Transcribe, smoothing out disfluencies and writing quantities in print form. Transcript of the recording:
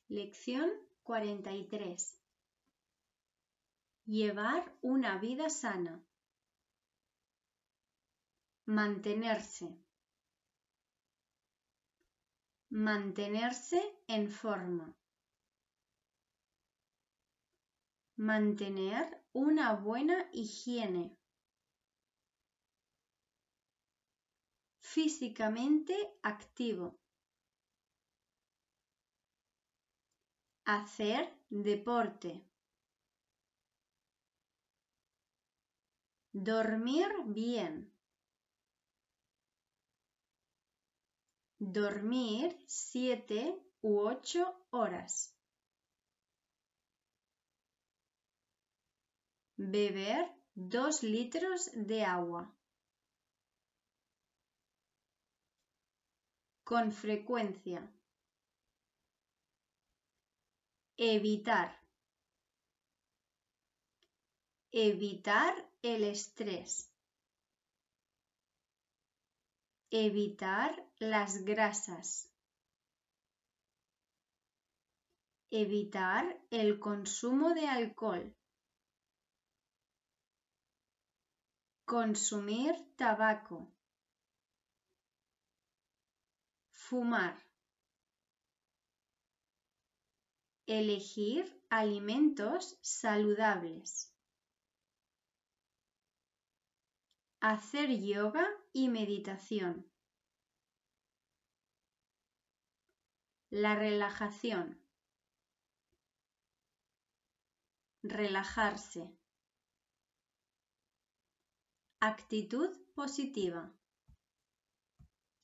Lección 43. Llevar una vida sana. Mantenerse. Mantenerse en forma. Mantener una buena higiene. Físicamente activo. Hacer deporte. Dormir bien. Dormir 7 u 8 horas. Beber 2 litros de agua. Con frecuencia. Evitar. Evitar el estrés. Evitar las grasas. Evitar el consumo de alcohol. Consumir tabaco. Fumar. Elegir alimentos saludables. Hacer yoga y meditación. La relajación. Relajarse. Actitud positiva.